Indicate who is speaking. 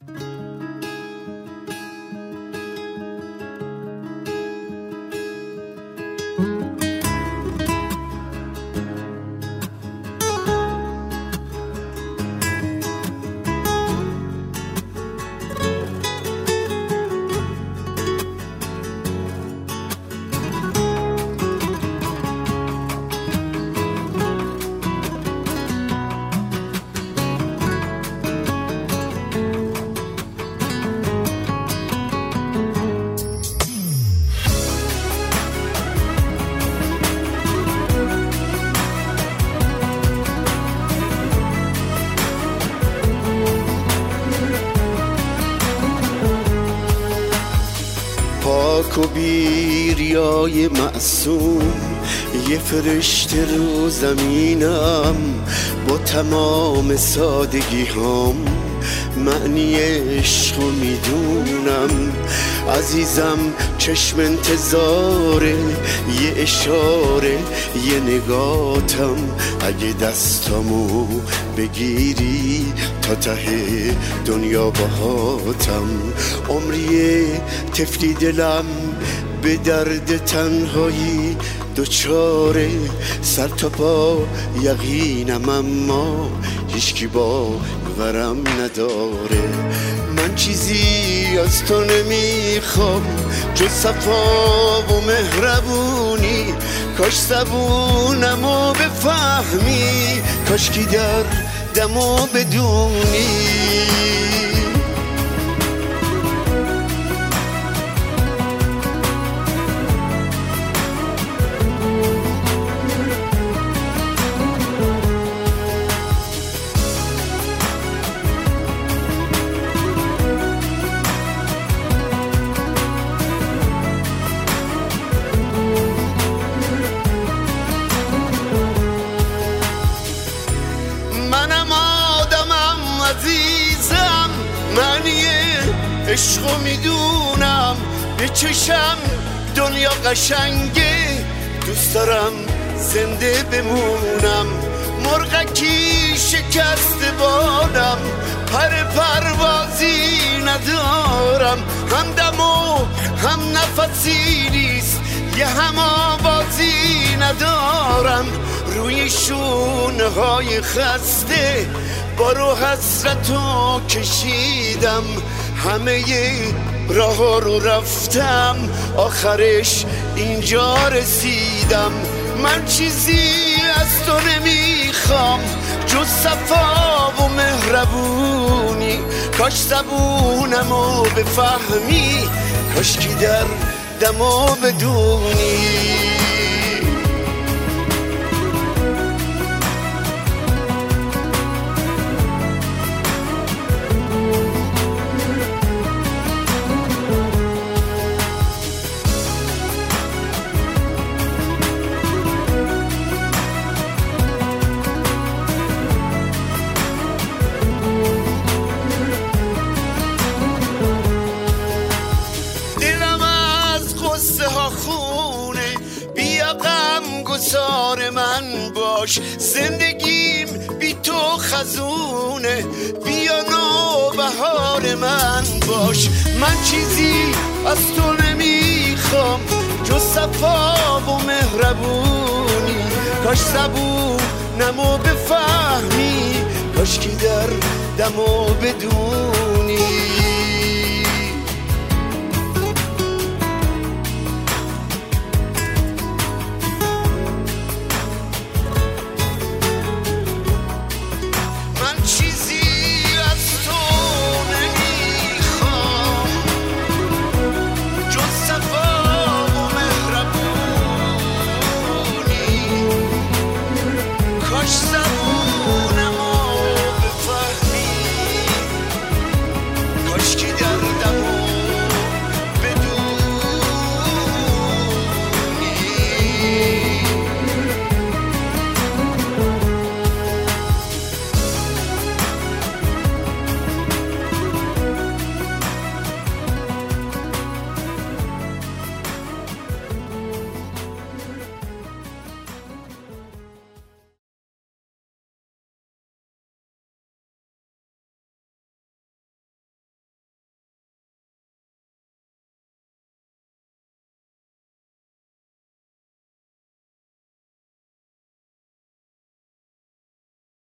Speaker 1: پاک و بیریای معصوم یه فرشته رو زمینم، با تمام سادگی هم معنی عشق رو میدونم. عزیزم چشم انتظاره، یه اشاره، یه نگاتم. اگه دستامو بگیری تا ته دنیا باهاتم. عمریه طفلی دلم به درد تنهایی دوچاره، سر تا پا یقینم اما هیچکی باورم نداره. من چیزی از تو نمیخوام جز صفا و مهربونی. کاش زبونمو بفهمی، کاش کی دردمو بدونی. عزیزم معنی عشقو میدونم، به چشم دنیا قشنگه، دوست دارم زنده بمونم. مرغکی شکست بالم، پر پروازی ندارم. هم دم و هم نفسی نیست، یه هم آوازی ندارم. روی شونه های خسته بارو حسرتو کشیدم. همه راه ها رو رفتم، آخرش اینجا رسیدم. من چیزی از تو نمیخوام جز صفا و مهربونی. کاش زبونمو بفهمی، کاش کی دردمو بدونی. خونه بیا غم گسار من باش، زندگیم بی تو خزونه. بیا نوبهار من باش. من چیزی از تو نمیخوام جز صفا و مهربونی. کاش زبونمو بفهمی، کاش کی دردمو بدونی.